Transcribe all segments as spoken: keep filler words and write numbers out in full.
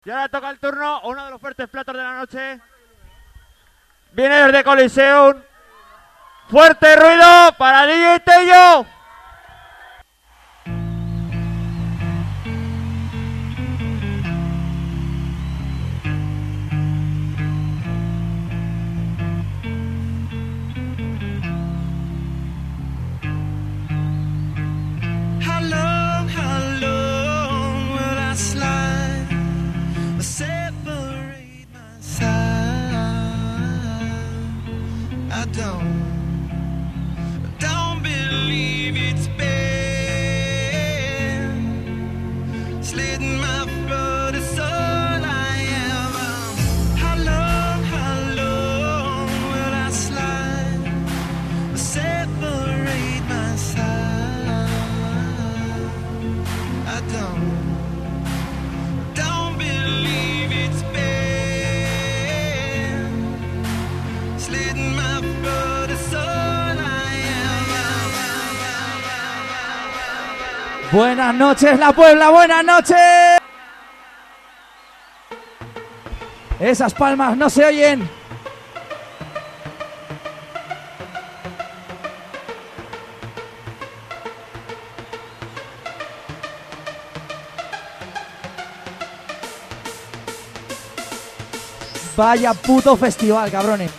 Y ahora toca el turno a uno de los fuertes platos de la noche. Viene desde Coliseum. Fuerte ruido para D J Tello. Buenas noches, La Puebla, buenas noches. Esas palmas no se oyen. Vaya puto festival, cabrones.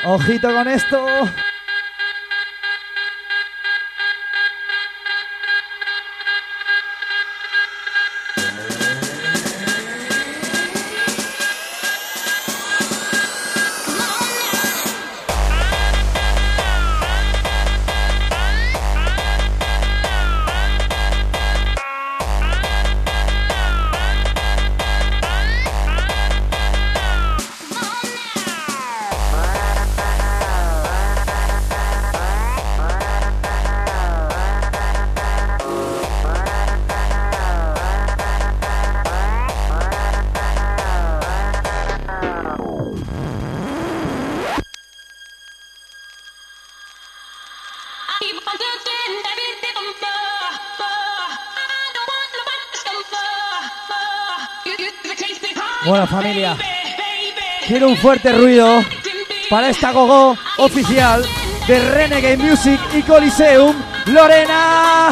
Ojito con esto. Bueno, familia, quiero un fuerte ruido para esta gogo oficial de Renegade Music y Coliseum, Lorena.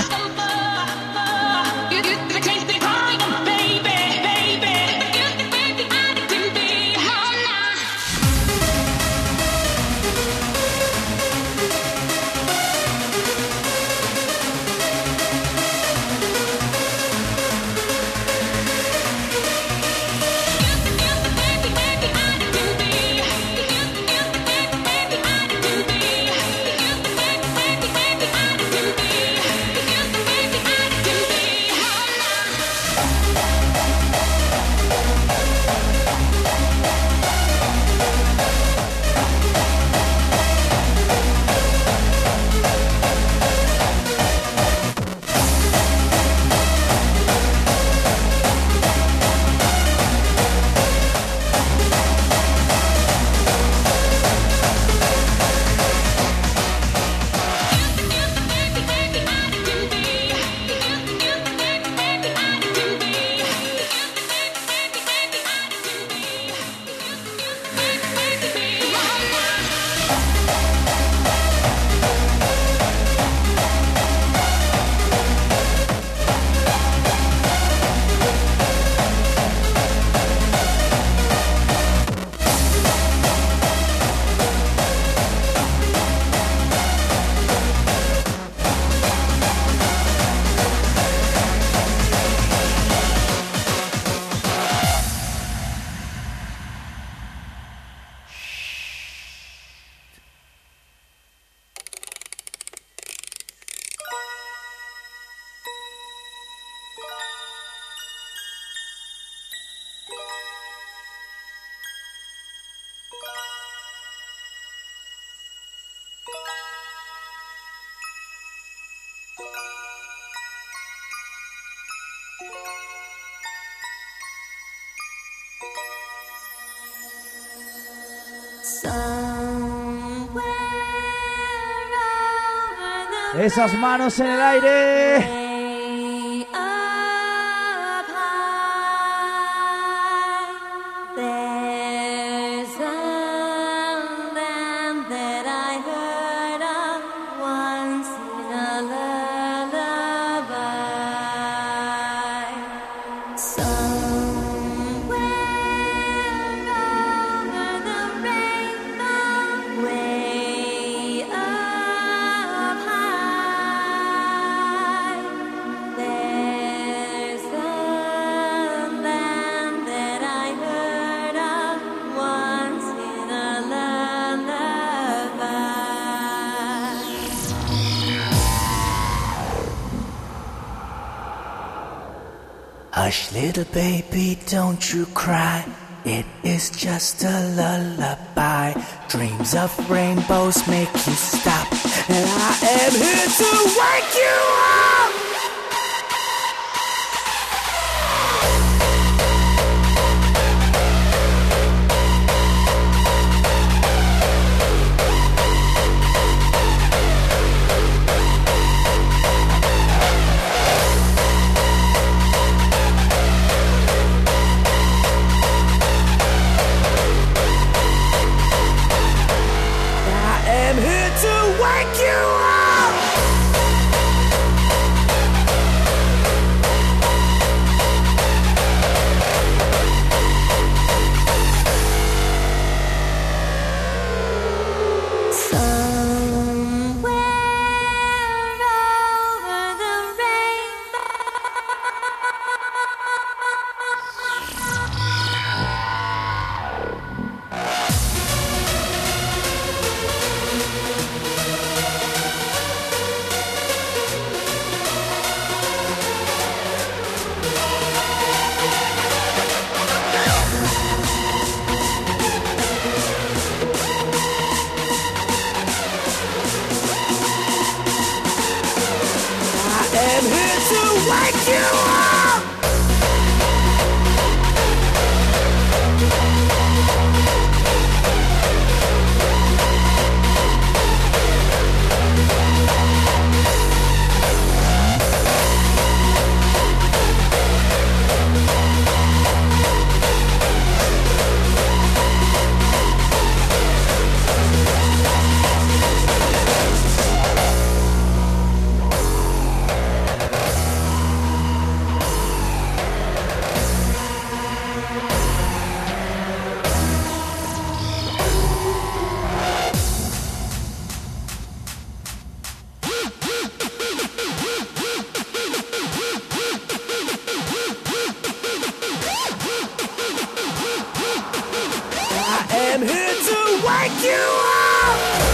Esas manos en el aire. Hush, little baby, don't you cry. It is just a lullaby. Dreams of rainbows make you stop, and I am here to wake you up. I'm here to wake you up. I'm here to wake you up.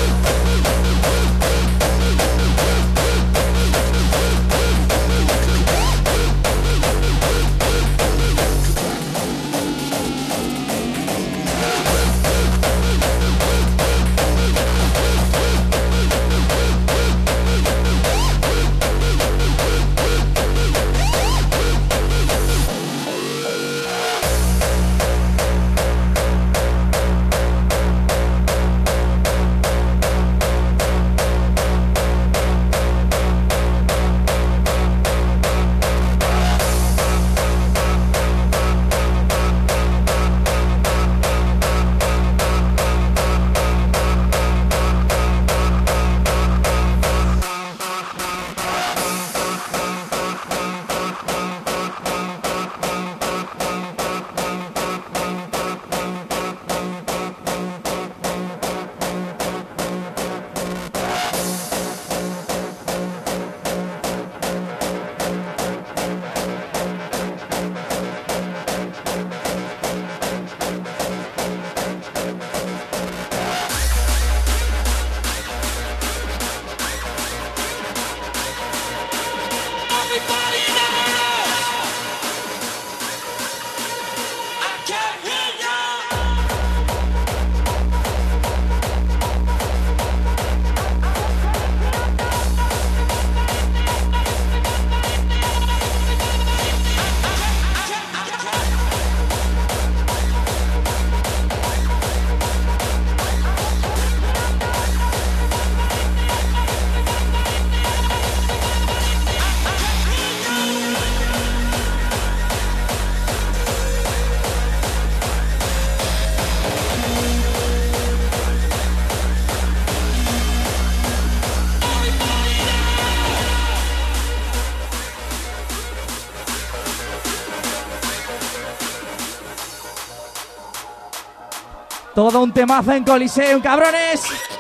Todo un temazo en Coliseum, cabrones.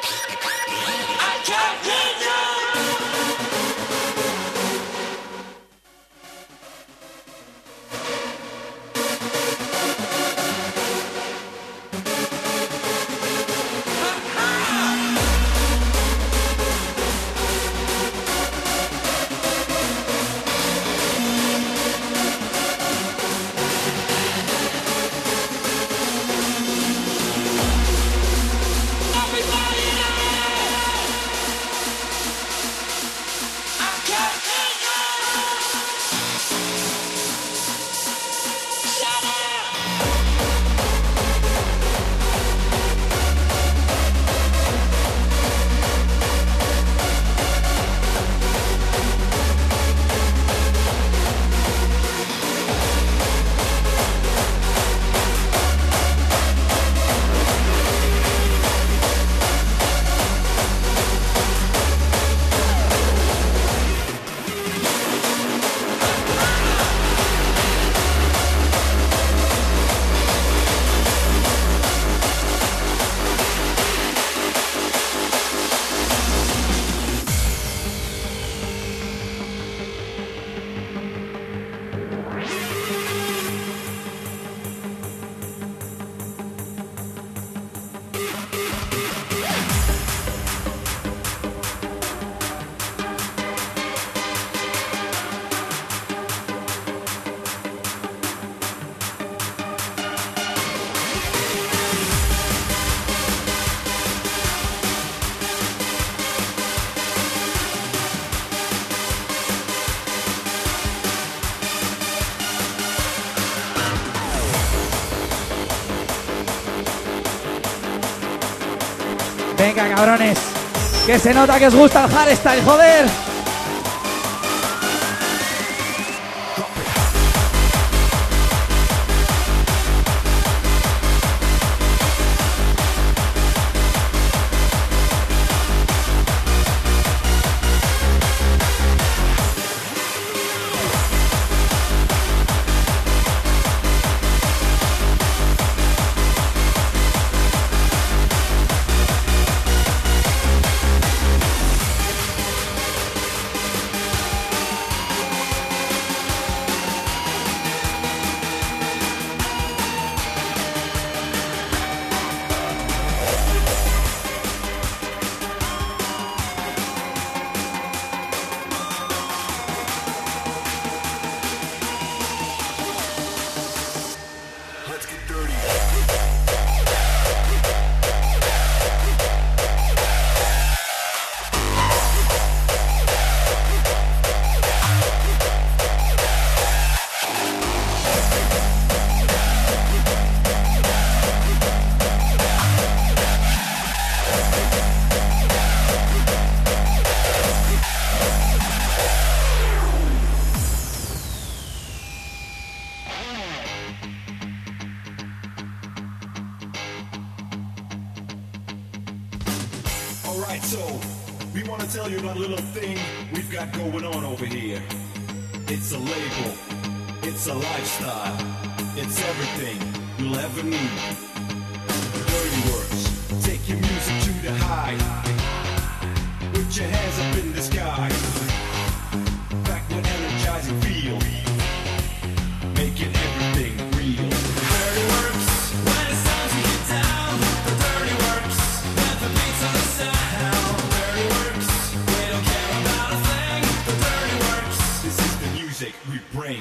Venga, cabrones, que se nota que os gusta el hardstyle, joder. Alright, so we want to tell you about a little thing we've got going on over here. It's a label, it's a lifestyle, it's everything you'll ever need. Dirty Works, take your music to the high. Put your hands up in the sky. Back with energizing feel. Making everything real. Dirty Works, when it's time to get down. The Dirty Works, when the beats on the sound. Dirty Works, we don't care about a thing. The Dirty Works, this is the music we bring.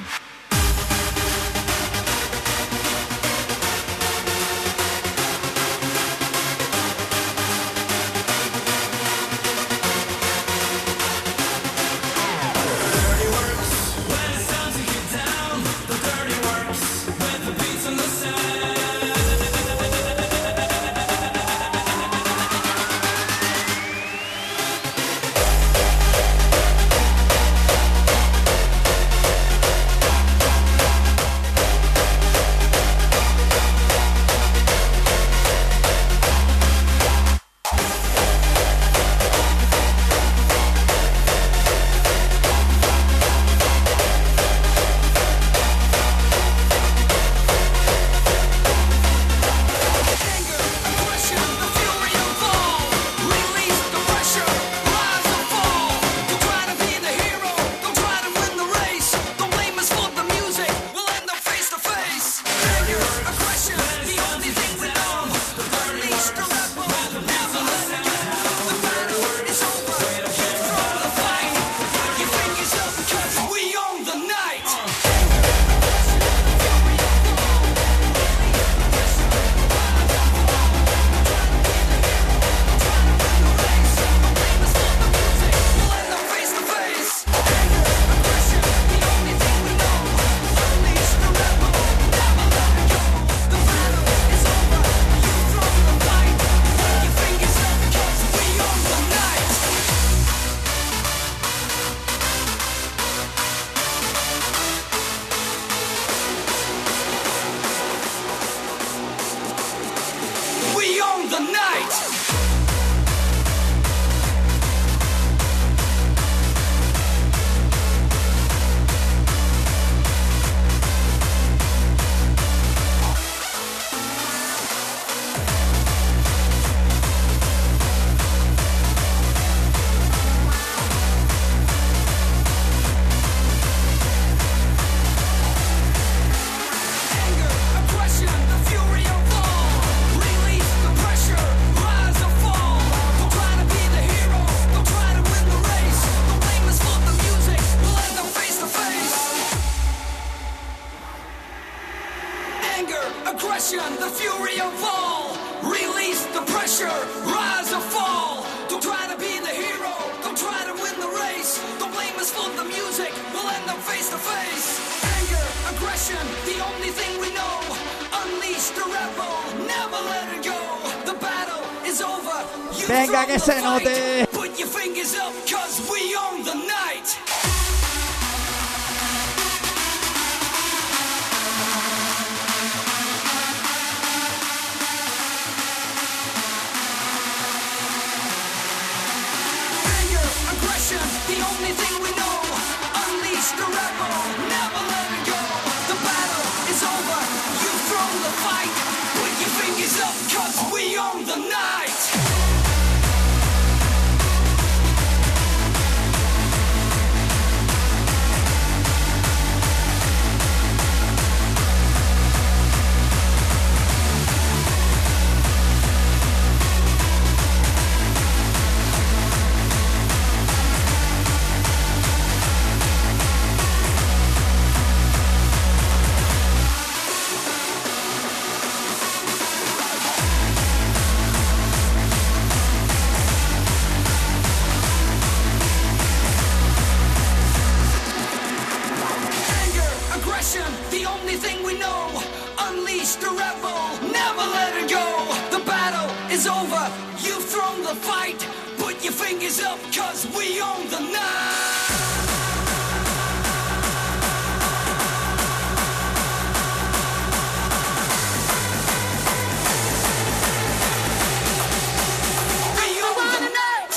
Venga, que se note. Put your fingers up, 'cause we own the night. Anger, aggression, the only thing we know. Unleash the rebel, never let it go. The battle is over, you've thrown the fight. Put your fingers up, 'cause we own the night. The only thing we know. Unleash the rebel, never let it go. The battle is over, you've thrown the fight. Put your fingers up, 'cause we own the night. We own the night.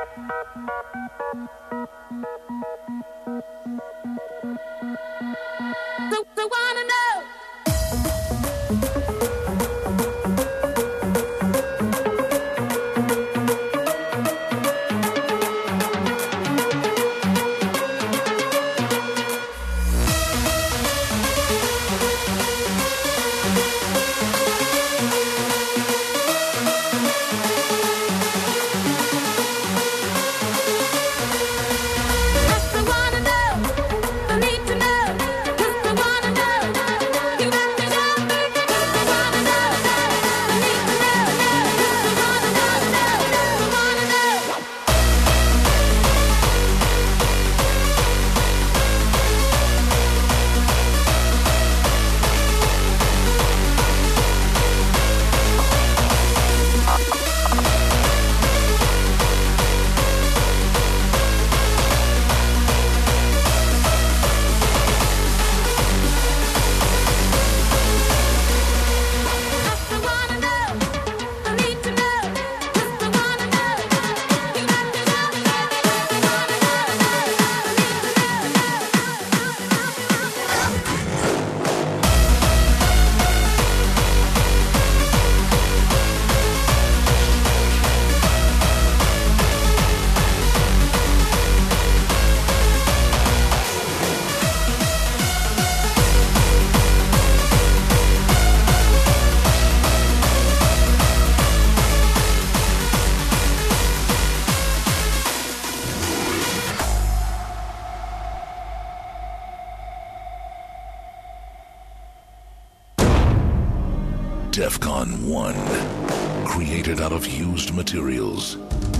DEFCON one, created out of used materials,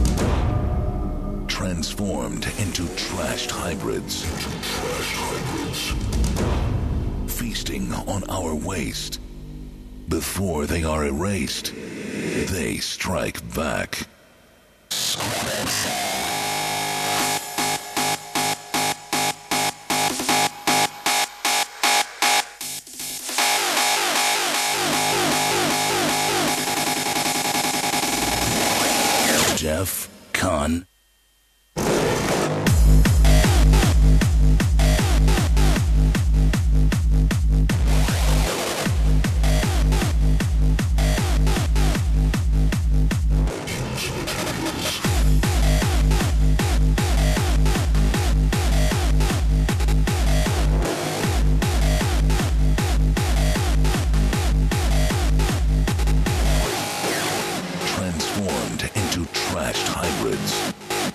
transformed into trashed hybrids, feasting on our waste. Before they are erased, they strike back. DEFCON. Transformed into trashed hybrids.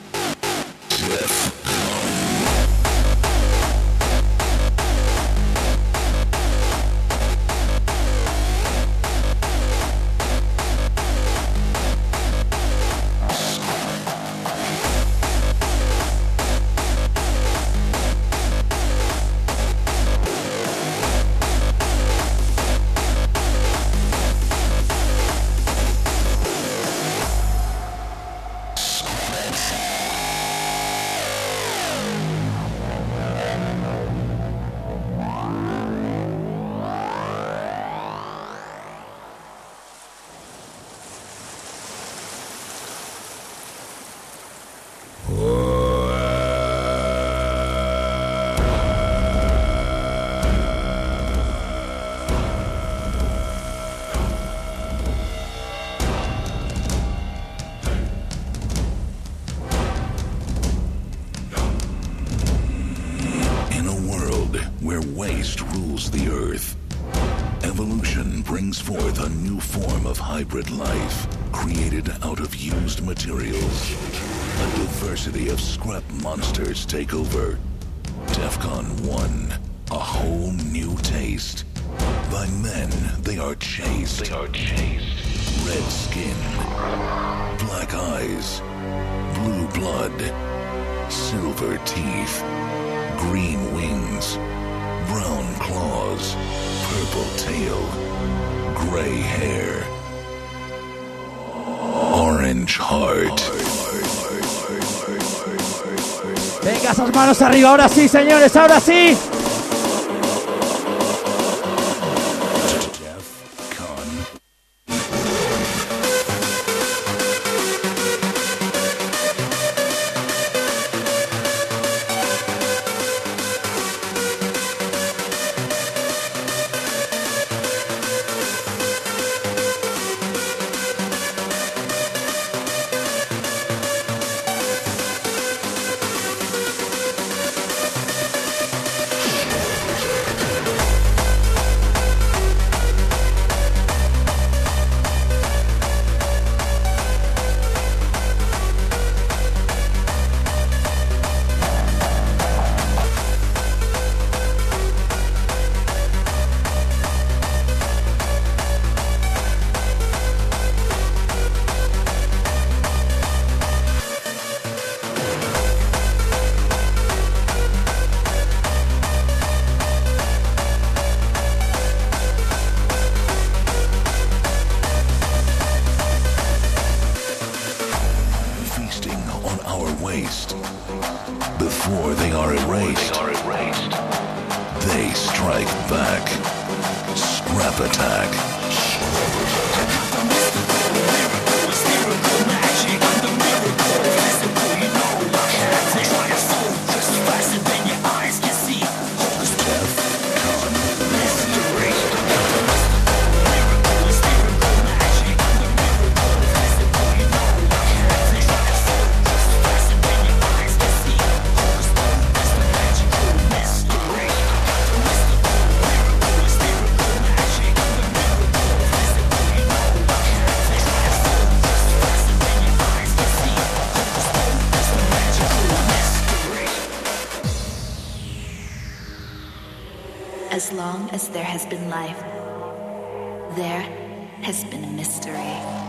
Where waste rules the earth, evolution brings forth a new form of hybrid life, created out of used materials. A diversity of scrap monsters take over. DEFCON one, a whole new taste. By men, they are chased. They are chased. Red skin, black eyes, blue blood, silver teeth, green wings, brown claws, purple tail, gray hair, orange heart. Venga, esas manos arriba, ahora sí, señores, ahora sí. waste. Before they are erased, they strike back. Scrap attack. As long as there has been life, there has been a mystery.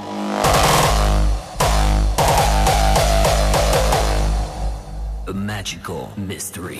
A magical mystery.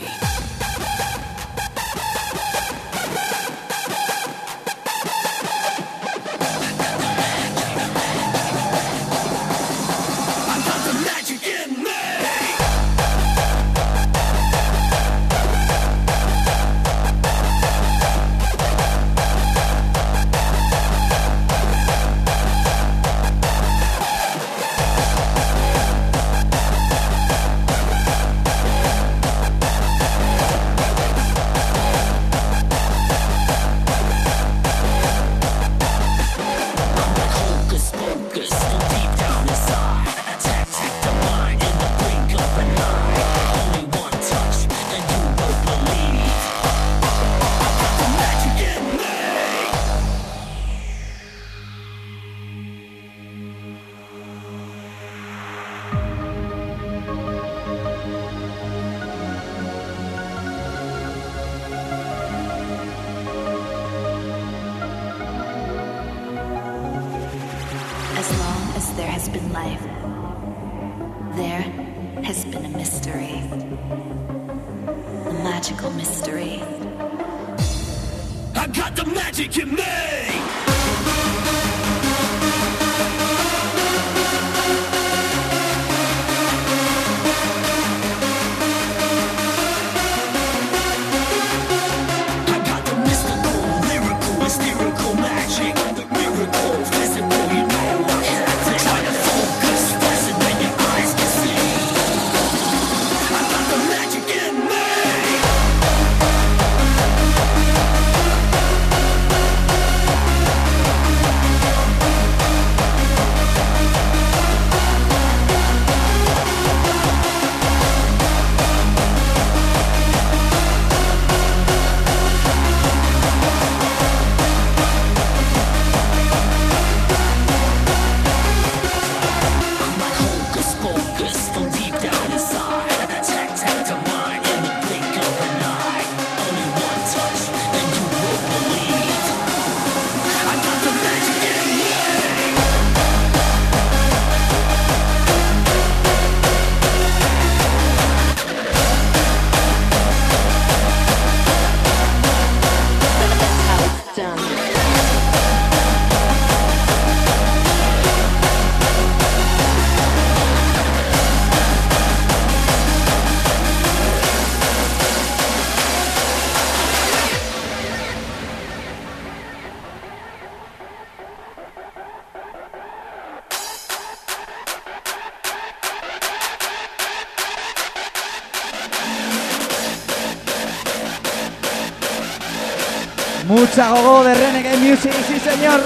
Mucha gogo de Renegade Music, sí señor.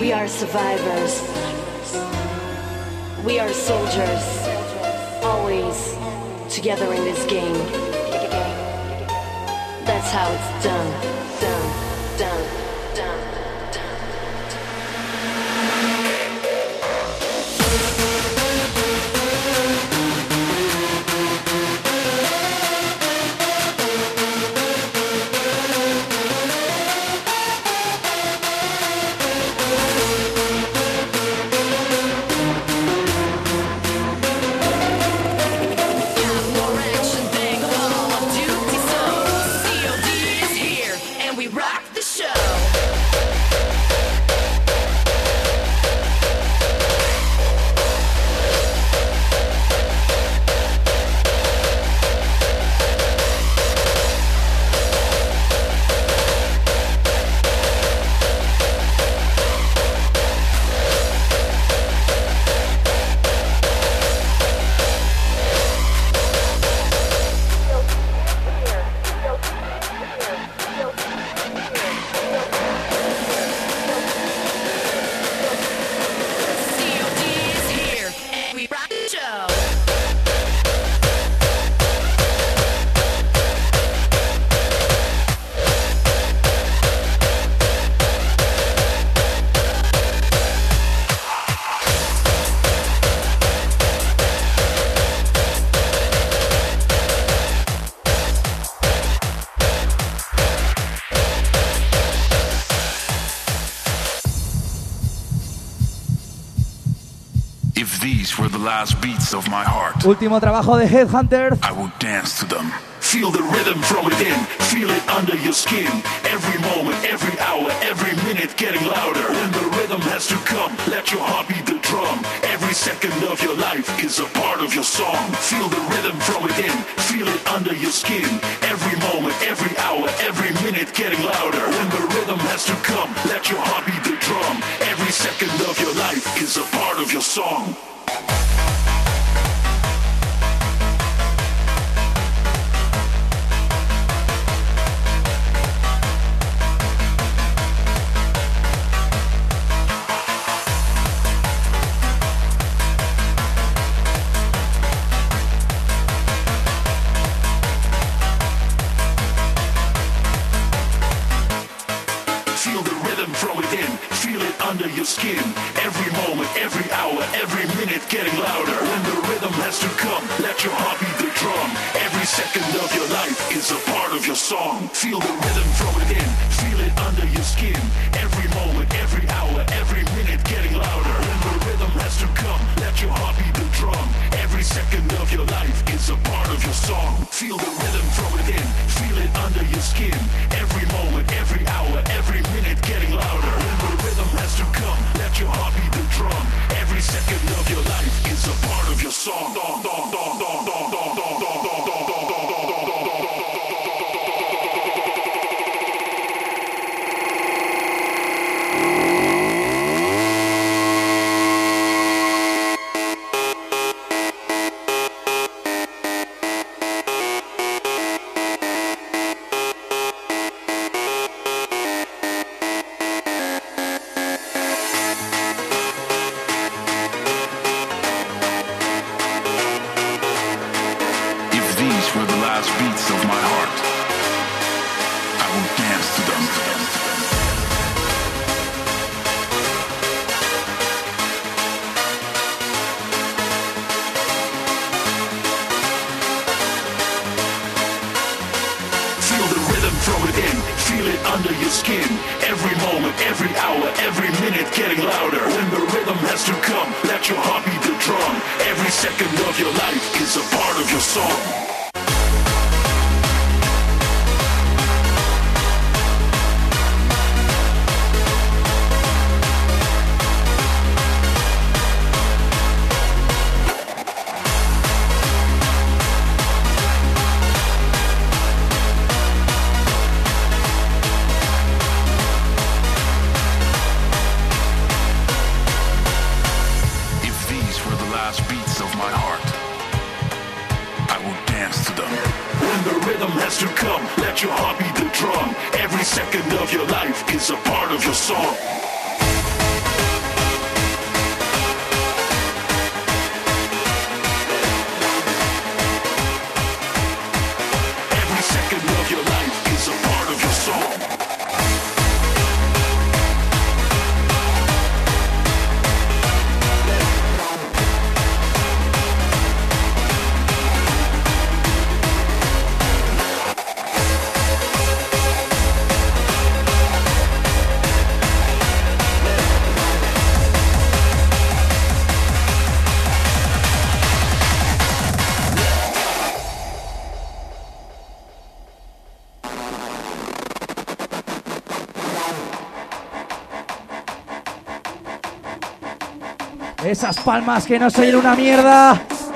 We are survivors. We are soldiers. Always together in this game. That's how it's done. Done. Done. Done. Last beats of my heart. Último trabajo de Headhunter. I will dance to them. Feel the rhythm from within. Feel it under your skin. Every moment, every hour, every minute getting louder. When the rhythm has to come, let your heart beat the drum. Every second of your life is a part of your song. Feel the rhythm from within. Feel it under your skin. Every moment, every hour, every minute getting louder. When the rhythm has to come, let your heart beat the drum. Every second of your life is a part of your song. Skin. Every moment, every hour, every minute getting louder. When the rhythm has to come, let your heart beat the drum. Every second of your life is a part of your song. Feel the rhythm from within, feel it under your skin. Every moment, every hour, every minute getting louder. When the rhythm has to come, let your heart beat the drum. Every second of your life is a part of your song. Feel the rhythm from within, feel it under your skin. Every moment, every hour, every minute getting louder. When the rhythm has to come, let your heart beat the drum. Every second of your life is a part of your song. Dong, dong, dong, dong, dong, dong, dong, dong, dong, dong, dong, dong, dong, dong, dong, dong. Every second of your life is a part of your song. Esas palmas que no se oyen una mierda.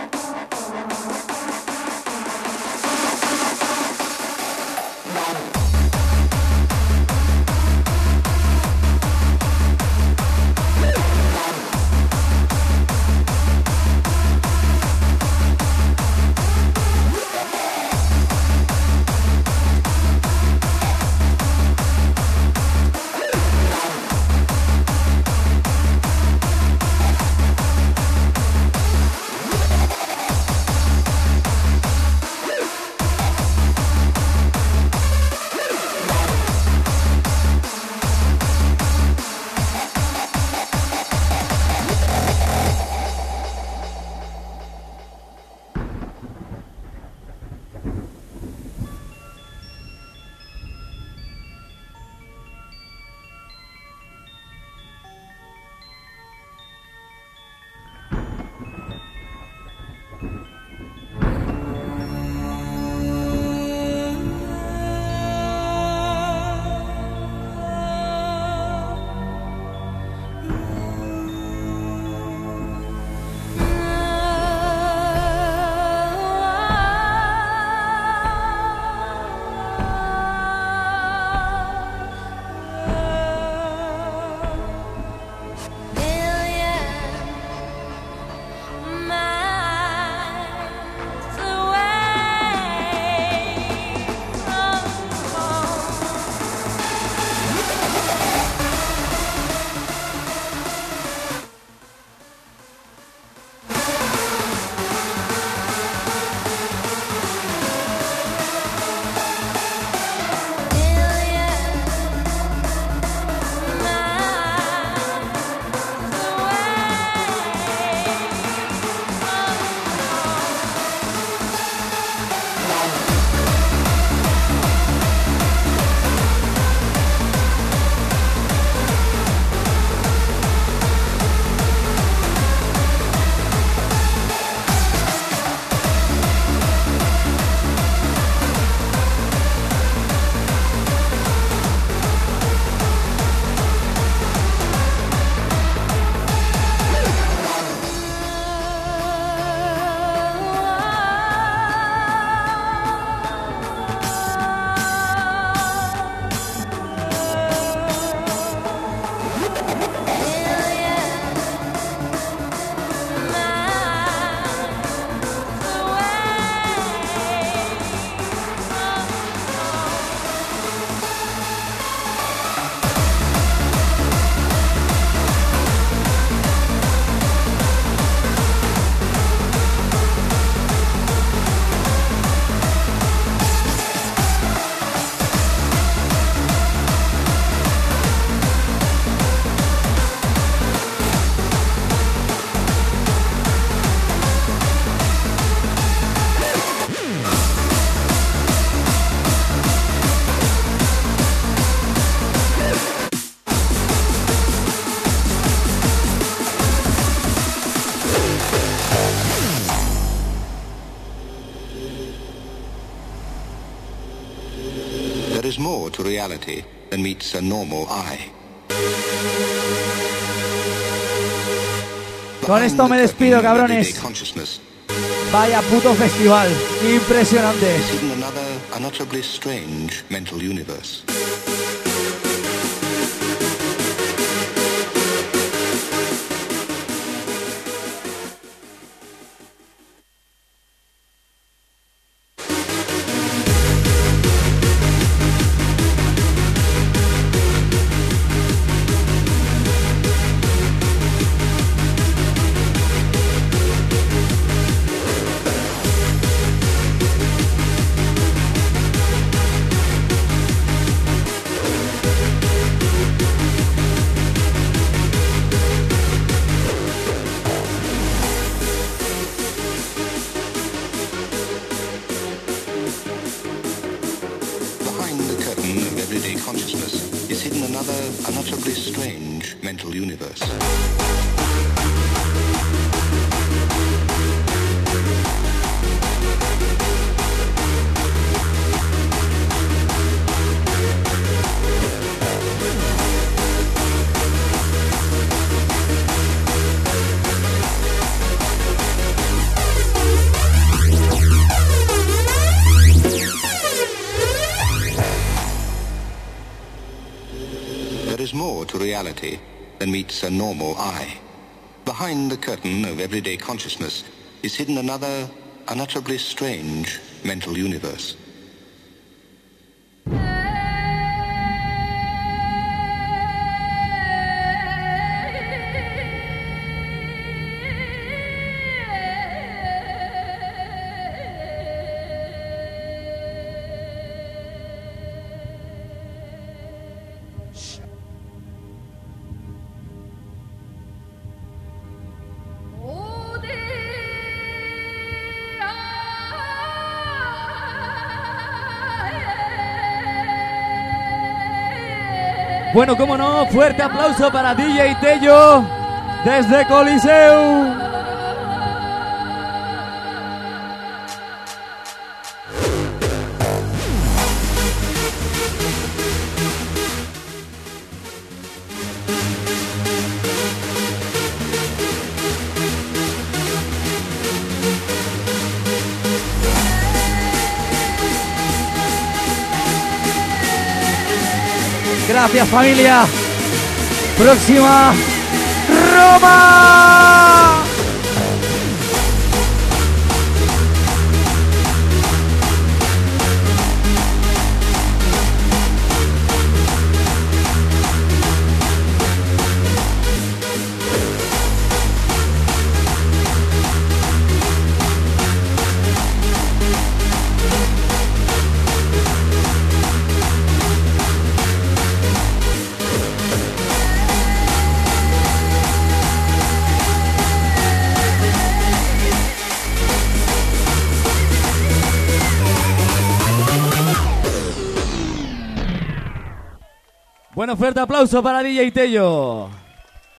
There is more to reality than meets a normal eye. Con esto me despido, cabrones. Vaya puto festival, impresionante. Another unutterably strange mental universe. is more to reality than meets a normal eye. Behind the curtain of everyday consciousness is hidden another unutterably strange mental universe. Bueno, cómo no, fuerte aplauso para D J Tello desde Coliseum. Gracias, familia. Próxima, Roma. Bueno, fuerte aplauso para D J Tello.